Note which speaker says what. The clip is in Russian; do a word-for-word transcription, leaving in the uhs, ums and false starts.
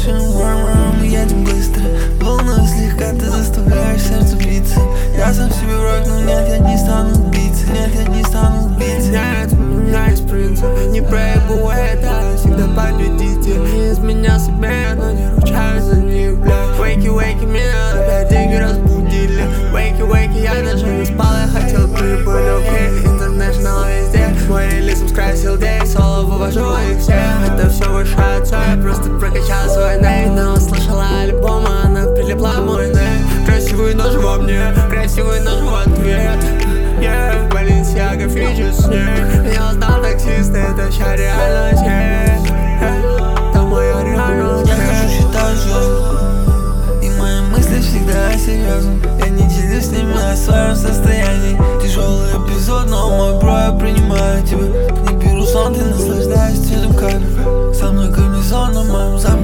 Speaker 1: машину, врум-врум, мы едем быстро. Волнуюсь слегка, ты заставляешь сердце биться. Я сам себе враг, но нет, я не стану убийцей. Нет, я не стану убийцей.
Speaker 2: Нет, у меня есть принцип, не проебу это, всегда победитель. Не изменял себе, но не ручаюсь за них, блядь. Вейки, вейки, меня опять деньги разбудили. Вейки, вейки, я даже не спал, я хотел прибыль, окей. Интернешнл везде, мой релизом скрасил день. Соло вывожу их всех, это все высшая цель. Я просто прокачал свой нейм. Она услышала альбом, она прилипла мой нейм. Красивый нож во мне, красивый нож в ответ. Yeah, Balenciaga фичи с ней. Я узнал таксиста, это вся реальность. Yeah, это моя реальность.
Speaker 1: Я хожу, считаю звезды, и мои мысли всегда серьезны. Я не делюсь с ними о своем состоянии. Тяжелый эпизод, но мой бро, я принимаю тебя. Не беру сон, ты наслаждаюсь цветом капель. Со мной комбинезон на моем запахе.